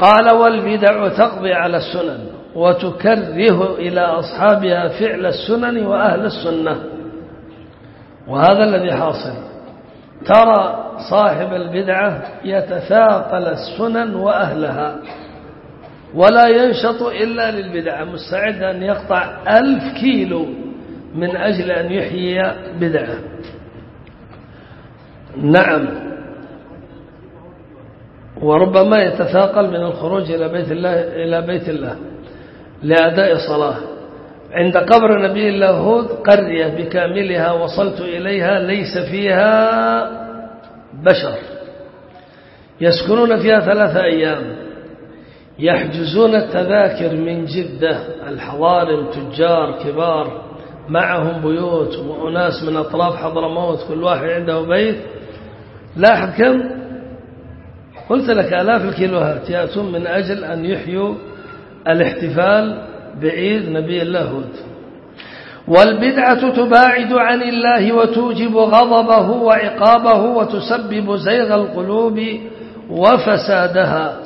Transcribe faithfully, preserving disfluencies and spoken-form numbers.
قال والبدع تقضي على السنن وتكره إلى أصحابها فعل السنن وأهل السنة. وهذا الذي حاصل، ترى صاحب البدعة يتثاقل السنن وأهلها ولا ينشط إلا للبدعة، مستعد أن يقطع ألف كيلو من أجل أن يحيي بدعة. نعم، وربما يتثاقل من الخروج إلى بيت الله إلى بيت الله لأداء صلاة. عند قبر نبي الله هود قرية بكاملها وصلت إليها ليس فيها بشر، يسكنون فيها ثلاثة أيام، يحجزون التذاكر من جدة، الحضارم تجار كبار معهم بيوت وأناس من أطراف حضرموت كل واحد عنده بيت. لاحظ كم قلت لك، آلاف الكيلوهات يأتون من أجل أن يحيوا الاحتفال بعيد نبي الله هود. والبدعة تباعد عن الله وتوجب غضبه وعقابه وتسبب زيغ القلوب وفسادها.